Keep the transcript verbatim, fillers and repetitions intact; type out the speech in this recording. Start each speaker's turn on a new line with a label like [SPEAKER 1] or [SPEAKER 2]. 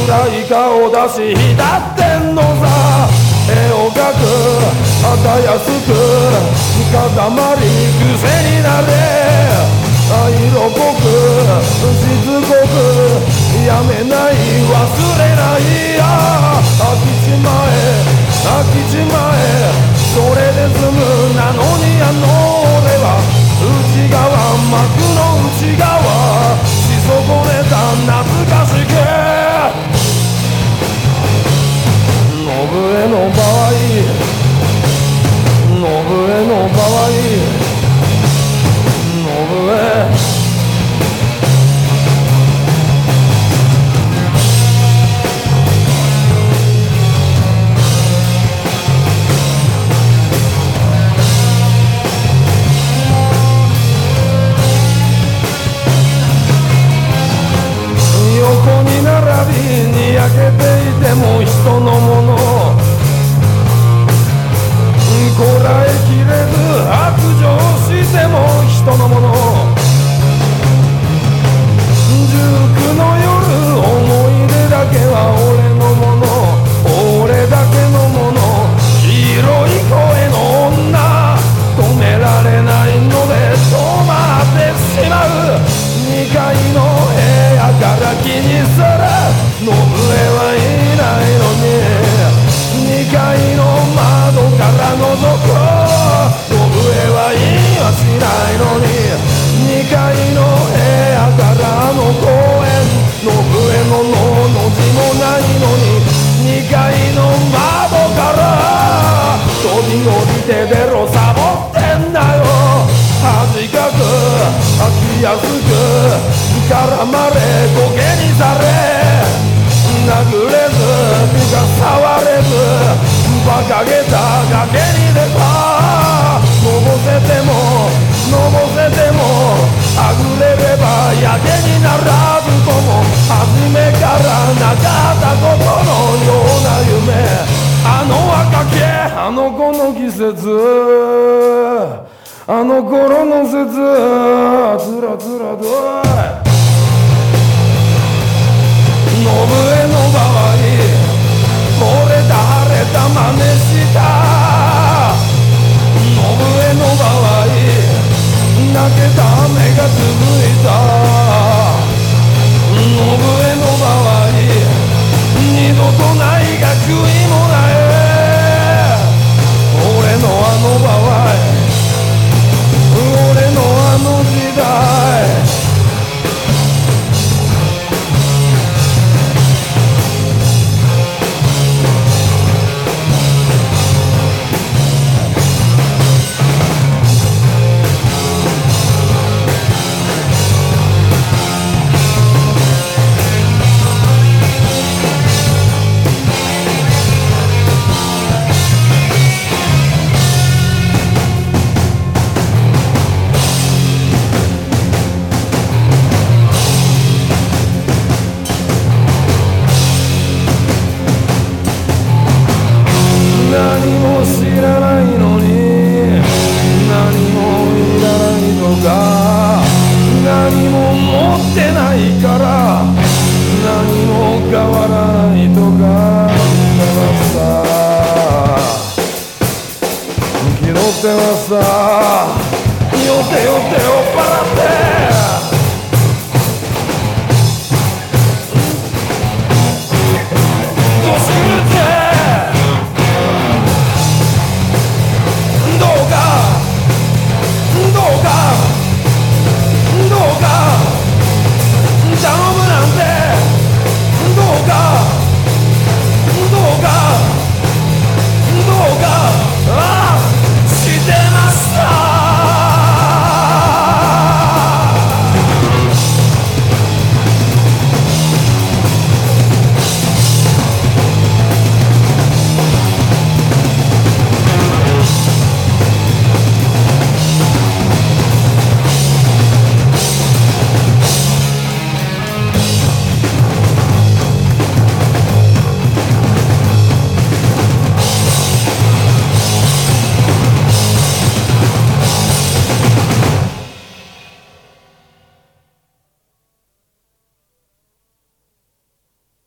[SPEAKER 1] 暗い顔出し浸ってんのさ。絵を描くたやすく固まり癖になれ。色濃くしつこくやめない忘れない。あ飽きちまえ飽きちまえそれで済むなのにあの俺は内側幕の内側し損ねた懐かしく。信江の場合信江の場合信江横に並びに焼けていても人のものこらえきれず白状しても人のもの。塾の夜思い出だけは俺のもの俺だけのもの。広い声の女止められないので止まってしまう。にかいの部屋から気にする信江はいないのににかいの窓から覗く信江は今しないのににかいの部屋からの公園信江ののの字もないのににかいの窓から飛び降りてベロサボってんだよ。恥かく飽きやすく絡まれコケにされ殴れず身が触れず馬鹿げた崖に出た。のぼせてものぼせてもあぐれればやけにならずとも初めからなかったことのような夢。あの若気あの子の季節あの頃の節つらつらと信江の場合これ誰だ真似した信江の場合泣けた目が続いた信江の場合二度とないが悔いもない俺のあの場合俺のあの時代何も知らないのに何もいらないとか何も持ってないから何も変わらないとか気取ってはさよってよって酔っ払って